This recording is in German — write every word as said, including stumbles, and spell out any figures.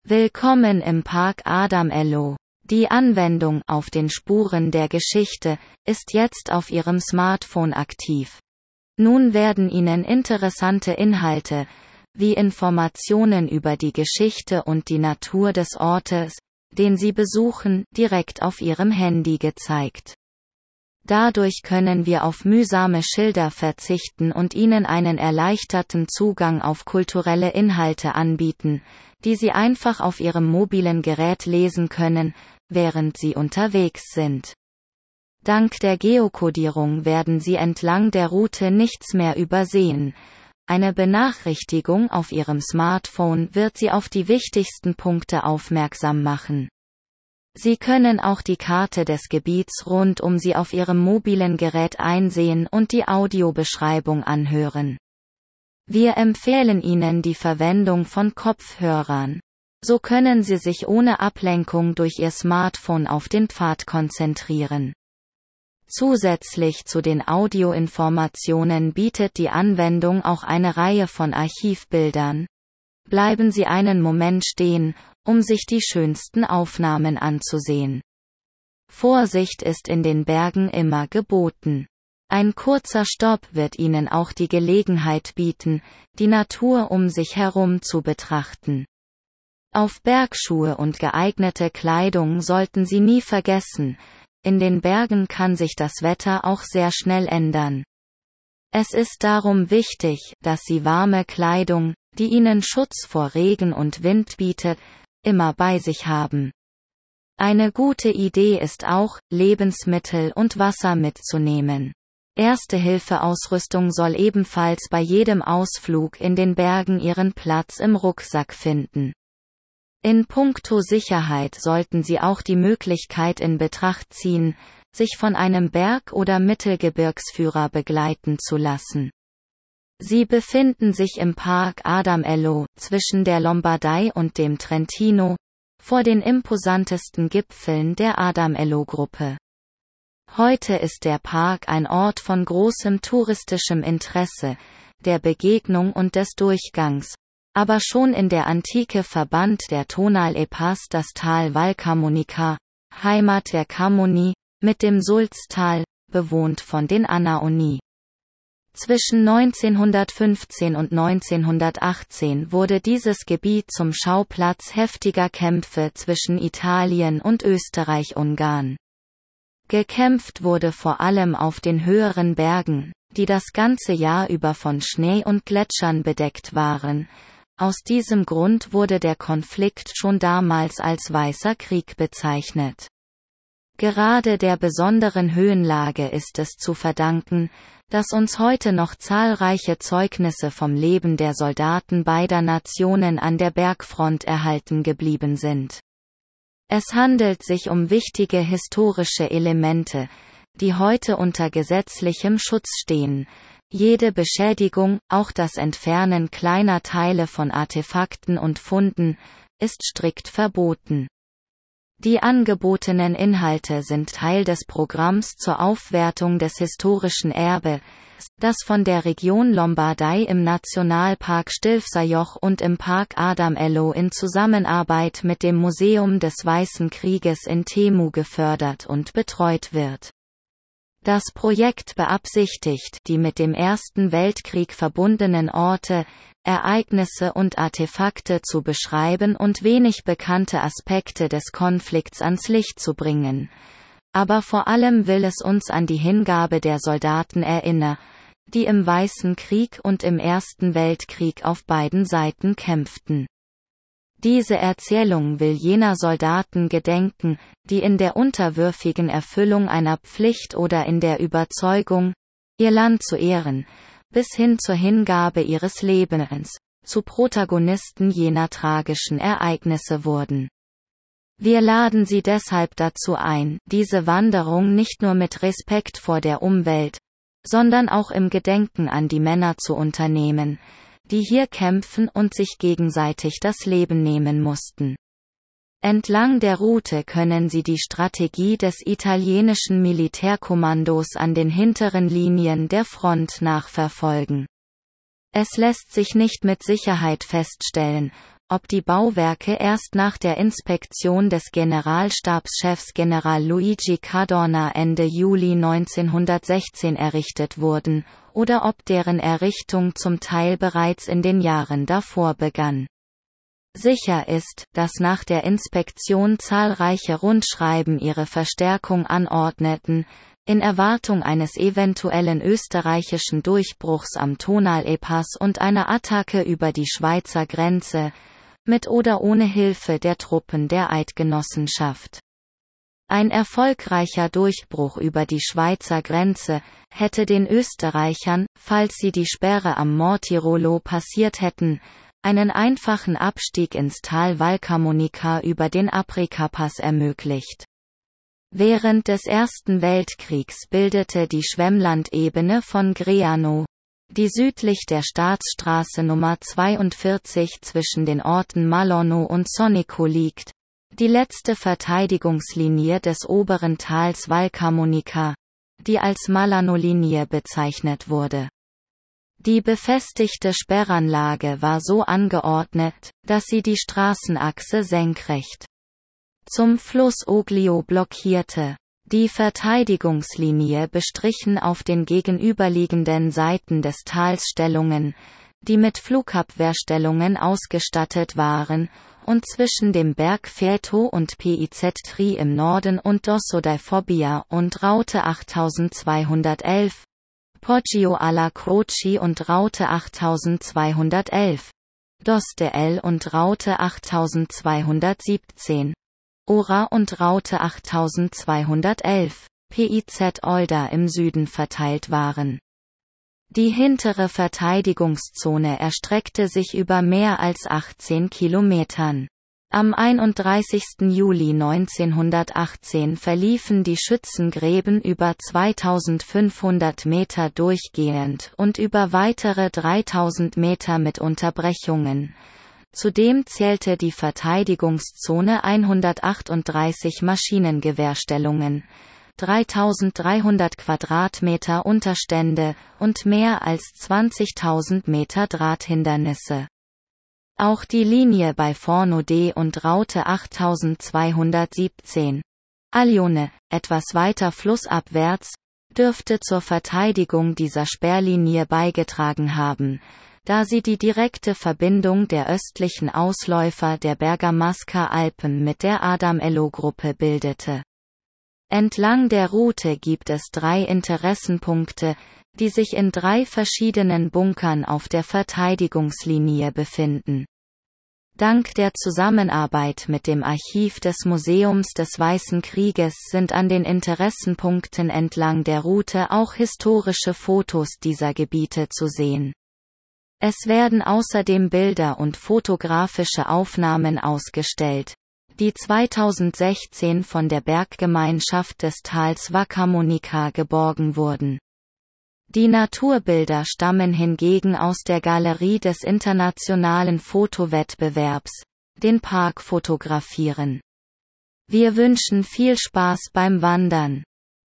Willkommen im Park Adamello. Die Anwendung auf den Spuren der Geschichte ist jetzt auf Ihrem Smartphone aktiv. Nun werden Ihnen interessante Inhalte, wie Informationen über die Geschichte und die Natur des Ortes, den Sie besuchen, direkt auf Ihrem Handy gezeigt. Dadurch können wir auf mühsame Schilder verzichten und Ihnen einen erleichterten Zugang auf kulturelle Inhalte anbieten, die Sie einfach auf Ihrem mobilen Gerät lesen können, während Sie unterwegs sind. Dank der Geokodierung werden Sie entlang der Route nichts mehr übersehen. Eine Benachrichtigung auf Ihrem Smartphone wird Sie auf die wichtigsten Punkte aufmerksam machen. Sie können auch die Karte des Gebiets rund um Sie auf Ihrem mobilen Gerät einsehen und die Audiobeschreibung anhören. Wir empfehlen Ihnen die Verwendung von Kopfhörern. So können Sie sich ohne Ablenkung durch Ihr Smartphone auf den Pfad konzentrieren. Zusätzlich zu den Audioinformationen bietet die Anwendung auch eine Reihe von Archivbildern. Bleiben Sie einen Moment stehen, um sich die schönsten Aufnahmen anzusehen. Vorsicht ist in den Bergen immer geboten. Ein kurzer Stopp wird Ihnen auch die Gelegenheit bieten, die Natur um sich herum zu betrachten. Auf Bergschuhe und geeignete Kleidung sollten Sie nie vergessen, in den Bergen kann sich das Wetter auch sehr schnell ändern. Es ist darum wichtig, dass Sie warme Kleidung, die Ihnen Schutz vor Regen und Wind bietet, immer bei sich haben. Eine gute Idee ist auch, Lebensmittel und Wasser mitzunehmen. Erste-Hilfe-Ausrüstung soll ebenfalls bei jedem Ausflug in den Bergen ihren Platz im Rucksack finden. In puncto Sicherheit sollten Sie auch die Möglichkeit in Betracht ziehen, sich von einem Berg- oder Mittelgebirgsführer begleiten zu lassen. Sie befinden sich im Park Adamello, zwischen der Lombardei und dem Trentino, vor den imposantesten Gipfeln der Adamello-Gruppe. Heute ist der Park ein Ort von großem touristischem Interesse, der Begegnung und des Durchgangs, aber schon in der Antike verband der Tonal-e-Pass das Tal Val Camonica, Heimat der Cammoni, mit dem Sulztal, bewohnt von den Anaoni. Zwischen neunzehnhundertfünfzehn und neunzehnhundertachtzehn wurde dieses Gebiet zum Schauplatz heftiger Kämpfe zwischen Italien und Österreich-Ungarn. Gekämpft wurde vor allem auf den höheren Bergen, die das ganze Jahr über von Schnee und Gletschern bedeckt waren. Aus diesem Grund wurde der Konflikt schon damals als Weißer Krieg bezeichnet. Gerade der besonderen Höhenlage ist es zu verdanken, dass uns heute noch zahlreiche Zeugnisse vom Leben der Soldaten beider Nationen an der Bergfront erhalten geblieben sind. Es handelt sich um wichtige historische Elemente, die heute unter gesetzlichem Schutz stehen. Jede Beschädigung, auch das Entfernen kleiner Teile von Artefakten und Funden, ist strikt verboten. Die angebotenen Inhalte sind Teil des Programms zur Aufwertung des historischen Erbes, das von der Region Lombardei im Nationalpark Stilfserjoch und im Park Adamello in Zusammenarbeit mit dem Museum des Weißen Krieges in Temu gefördert und betreut wird. Das Projekt beabsichtigt, die mit dem Ersten Weltkrieg verbundenen Orte, Ereignisse und Artefakte zu beschreiben und wenig bekannte Aspekte des Konflikts ans Licht zu bringen. Aber vor allem will es uns an die Hingabe der Soldaten erinnern, die im Weißen Krieg und im Ersten Weltkrieg auf beiden Seiten kämpften. Diese Erzählung will jener Soldaten gedenken, die in der unterwürfigen Erfüllung einer Pflicht oder in der Überzeugung, ihr Land zu ehren, bis hin zur Hingabe ihres Lebens, zu Protagonisten jener tragischen Ereignisse wurden. Wir laden Sie deshalb dazu ein, diese Wanderung nicht nur mit Respekt vor der Umwelt, sondern auch im Gedenken an die Männer zu unternehmen, die hier kämpfen und sich gegenseitig das Leben nehmen mussten. Entlang der Route können Sie die Strategie des italienischen Militärkommandos an den hinteren Linien der Front nachverfolgen. Es lässt sich nicht mit Sicherheit feststellen, ob die Bauwerke erst nach der Inspektion des Generalstabschefs General Luigi Cadorna Ende Juli neunzehnhundertsechzehn errichtet wurden, oder ob deren Errichtung zum Teil bereits in den Jahren davor begann. Sicher ist, dass nach der Inspektion zahlreiche Rundschreiben ihre Verstärkung anordneten, in Erwartung eines eventuellen österreichischen Durchbruchs am Tonalepass und einer Attacke über die Schweizer Grenze, mit oder ohne Hilfe der Truppen der Eidgenossenschaft. Ein erfolgreicher Durchbruch über die Schweizer Grenze hätte den Österreichern, falls sie die Sperre am Mortirolo passiert hätten, einen einfachen Abstieg ins Tal Valcamonica über den Aprikapass ermöglicht. Während des Ersten Weltkriegs bildete die Schwemmlandebene von Greano, die südlich der Staatsstraße Nummer zweiundvierzig zwischen den Orten Malonno und Sonico liegt, die letzte Verteidigungslinie des oberen Tals Valcamonica, die als Malano-Linie bezeichnet wurde. Die befestigte Sperranlage war so angeordnet, dass sie die Straßenachse senkrecht zum Fluss Oglio blockierte. Die Verteidigungslinie bestrichen auf den gegenüberliegenden Seiten des Tals Stellungen, die mit Flugabwehrstellungen ausgestattet waren, und zwischen dem Berg Feto und Piz Tri im Norden und Dosso dei Fobbia und Route achttausendzweihundertelf, Poggio alla Croce und Route achttausendzweihundertelf, Doste El und Route achttausendzweihundertsiebzehn, Ora und Route achttausendzweihundertelf, Piz Olda im Süden verteilt waren. Die hintere Verteidigungszone erstreckte sich über mehr als achtzehn Kilometern. Am einunddreißigsten Juli neunzehnhundertachtzehn verliefen die Schützengräben über zweitausendfünfhundert Meter durchgehend und über weitere dreitausend Meter mit Unterbrechungen. Zudem zählte die Verteidigungszone hundertachtunddreißig Maschinengewehrstellungen, dreitausenddreihundert Quadratmeter Unterstände und mehr als zwanzigtausend Meter Drahthindernisse. Auch die Linie bei Forno D und Route achttausendzweihundertsiebzehn, Aglione, etwas weiter flussabwärts, dürfte zur Verteidigung dieser Sperrlinie beigetragen haben, da sie die direkte Verbindung der östlichen Ausläufer der Bergamasca Alpen mit der Adamello-Gruppe bildete. Entlang der Route gibt es drei Interessenpunkte, die sich in drei verschiedenen Bunkern auf der Verteidigungslinie befinden. Dank der Zusammenarbeit mit dem Archiv des Museums des Weißen Krieges sind an den Interessenpunkten entlang der Route auch historische Fotos dieser Gebiete zu sehen. Es werden außerdem Bilder und fotografische Aufnahmen ausgestellt, die zweitausendsechzehn von der Berggemeinschaft des Tals Valcamonica geborgen wurden. Die Naturbilder stammen hingegen aus der Galerie des internationalen Fotowettbewerbs, den Park fotografieren. Wir wünschen viel Spaß beim Wandern.